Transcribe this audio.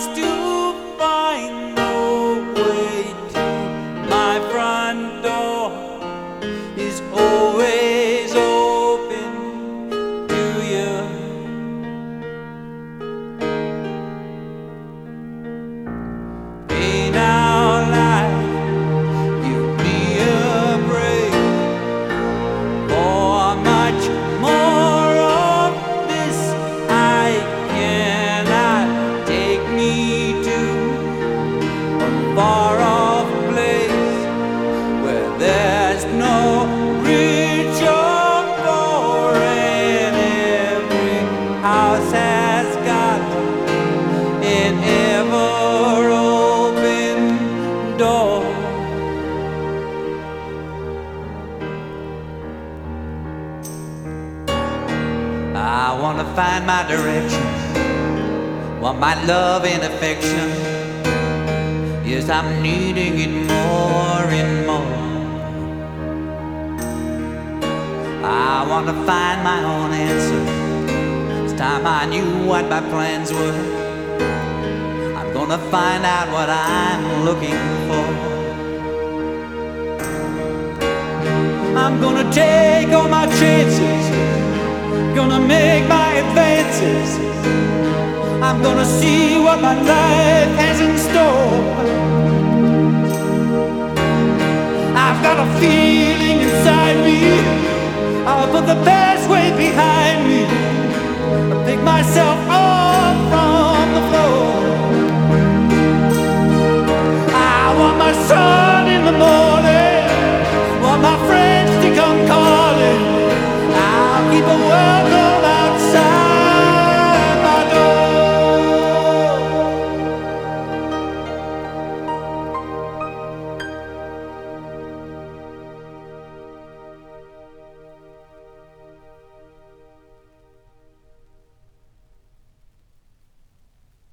wants to find the way to my front door is always open to you. Hey now, life, give me a break. For much more of this I cannot. Take me to a far off place where there's no reach or for, and every house has got an ever open door. I wanna find my direction, want my love and affection. Yes, I'm needing it more and more. I wanna find my own answer. It's time I knew what my plans were. I'm gonna find out what I'm looking for. I'm gonna take all my chances, gonna make my advances. I'm gonna see what my life has in store. I've got a feeling inside me, I'll put the past way behind me. I'll pick myself up from